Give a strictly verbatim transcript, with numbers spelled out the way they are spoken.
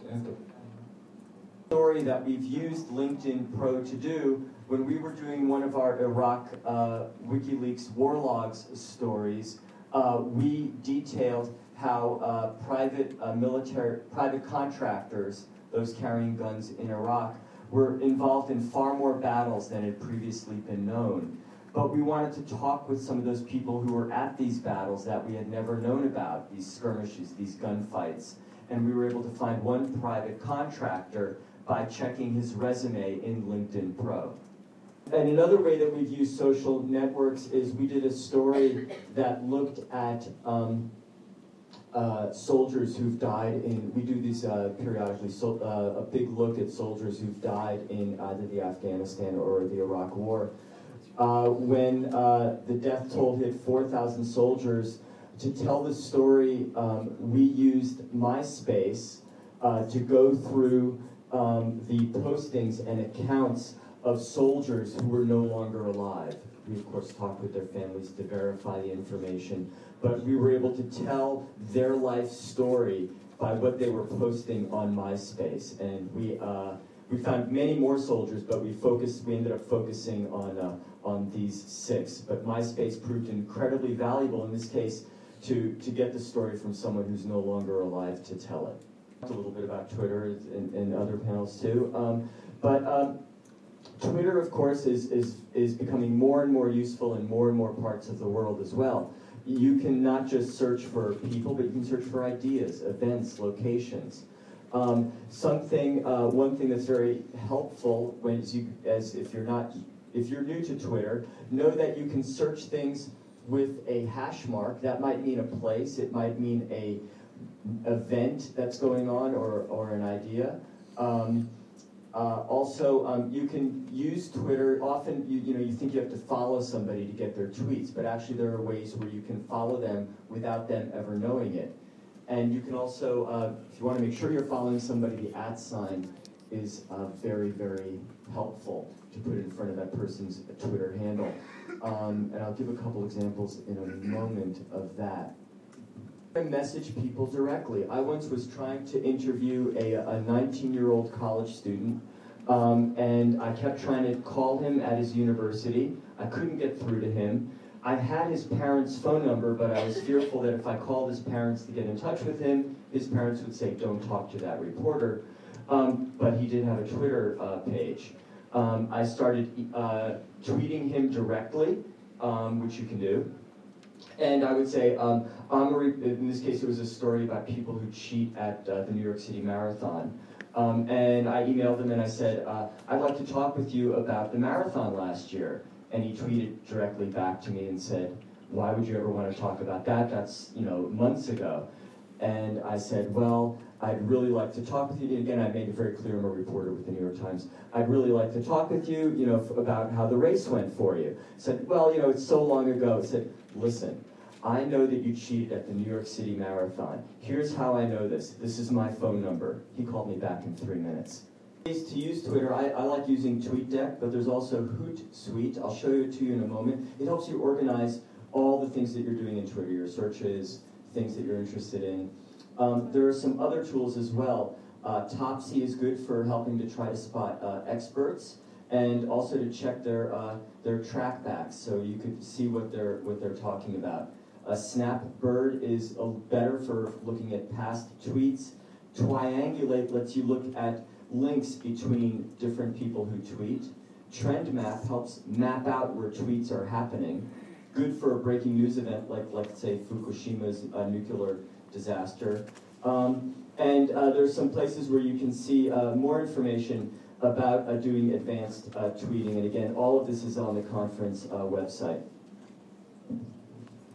Story that we've used LinkedIn Pro to do when we were doing one of our Iraq uh, WikiLeaks war logs stories. Uh, we detailed how uh, private uh, military, private contractors, those carrying guns in Iraq, were involved in far more battles than had previously been known. But we wanted to talk with some of those people who were at these battles that we had never known about, these skirmishes, these gunfights. And we were able to find one private contractor by checking his resume in LinkedIn Pro. And another way that we've used social networks is we did a story that looked at um, uh, soldiers who've died in, we do these uh, periodically, so, uh, a big look at soldiers who've died in either the Afghanistan or the Iraq War. Uh, when uh, the death toll hit four thousand soldiers, to tell the story, um, we used MySpace uh, to go through um, the postings and accounts of soldiers who were no longer alive. We, of course, talked with their families to verify the information, but we were able to tell their life story by what they were posting on MySpace. And we, uh, we found many more soldiers, but we focused, we ended up focusing on, uh, on these six. But MySpace proved incredibly valuable in this case to, to get the story from someone who's no longer alive to tell it. A little bit about Twitter and, and other panels too. Um, but um, Twitter, of course, is, is, is becoming more and more useful in more and more parts of the world as well. You can not just search for people, but you can search for ideas, events, locations. Um, something, uh, one thing that's very helpful when you, as if you're not, if you're new to Twitter, know that you can search things with a hash mark. That might mean a place, it might mean a event that's going on, or, or an idea. Um, uh, also, um, you can use Twitter. Often, you, you know, you think you have to follow somebody to get their tweets, but actually there are ways where you can follow them without them ever knowing it. And you can also, uh, if you want to make sure you're following somebody, the at sign is uh, very, very helpful to put in front of that person's Twitter handle. Um, and I'll give a couple examples in a moment of that. I message people directly. I once was trying to interview a nineteen-year-old college student, um, and I kept trying to call him at his university. I couldn't get through to him. I had his parents' phone number, but I was fearful that if I called his parents to get in touch with him, his parents would say, "Don't talk to that reporter." Um, but he did have a Twitter uh, page. Um, I started uh, tweeting him directly, um, which you can do. And I would say, um, Omri, in this case, it was a story about people who cheat at uh, the New York City Marathon. Um, and I emailed him and I said, uh, I'd like to talk with you about the marathon last year. And he tweeted directly back to me and said, why would you ever want to talk about that? That's, you know, months ago. And I said, well, I'd really like to talk with you. And again, I made it very clear I'm a reporter with the New York Times. I'd really like to talk with you, you know, about how the race went for you. I said, well, you know, it's so long ago. I said, listen, I know that you cheated at the New York City Marathon. Here's how I know this. This is my phone number. He called me back in three minutes. To use Twitter, I, I like using TweetDeck, but there's also Hootsuite. I'll show it to you in a moment. It helps you organize all the things that you're doing in Twitter, your searches, things that you're interested in. Um, there are some other tools as well. Uh, Topsy is good for helping to try to spot uh, experts, and also to check their uh, their trackbacks, so you could see what they're what they're talking about. Uh, Snapbird is uh, better for looking at past tweets. Triangulate lets you look at links between different people who tweet. TrendMap helps map out where tweets are happening. Good for a breaking news event like, like say, Fukushima's uh, nuclear disaster. Um, and uh, there's some places where you can see uh, more information about uh, doing advanced uh, tweeting. And again, all of this is on the conference uh, website.